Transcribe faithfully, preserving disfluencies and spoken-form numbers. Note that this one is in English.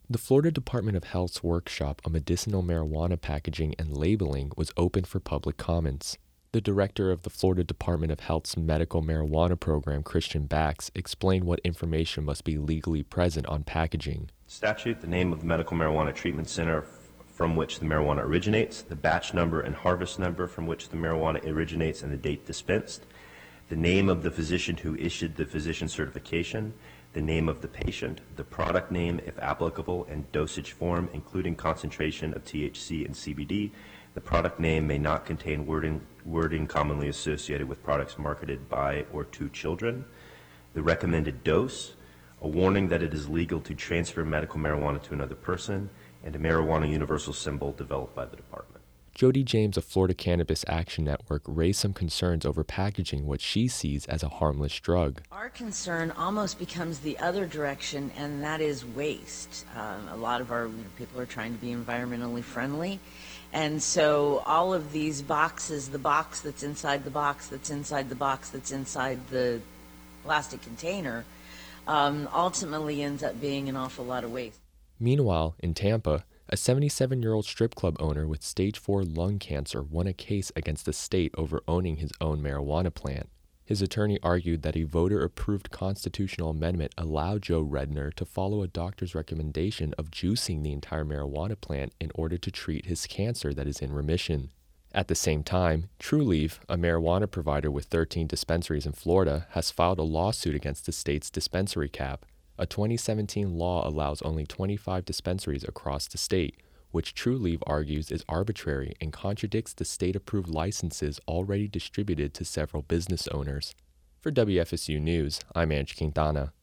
The Florida Department of Health's workshop on medicinal marijuana packaging and labeling was open for public comments. The director of the Florida Department of Health's medical marijuana program, Christian Bax, explained what information must be legally present on packaging. Statute, the name of the medical marijuana treatment center from which the marijuana originates, the batch number and harvest number from which the marijuana originates and the date dispensed, the name of the physician who issued the physician certification, the name of the patient, the product name if applicable, and dosage form, including concentration of T H C and C B D. The product name may not contain wording, wording commonly associated with products marketed by or to children. The recommended dose, a warning that it is legal to transfer medical marijuana to another person, and a marijuana universal symbol developed by the department. Jody James of Florida Cannabis Action Network raised some concerns over packaging what she sees as a harmless drug. Our concern almost becomes the other direction, and that is waste. Um, a lot of our you know, people are trying to be environmentally friendly. And so all of these boxes, the box that's inside the box, that's inside the box, that's inside the plastic container, um, ultimately ends up being an awful lot of waste. Meanwhile, in Tampa, a seventy-seven-year-old strip club owner with stage four lung cancer won a case against the state over owning his own marijuana plant. His attorney argued that a voter-approved constitutional amendment allowed Joe Redner to follow a doctor's recommendation of juicing the entire marijuana plant in order to treat his cancer that is in remission. At the same time, Trulieve, a marijuana provider with thirteen dispensaries in Florida, has filed a lawsuit against the state's dispensary cap. A twenty seventeen law allows only twenty-five dispensaries across the state, which Trulieve argues is arbitrary and contradicts the state-approved licenses already distributed to several business owners. For W F S U News, I'm Ange Quintana.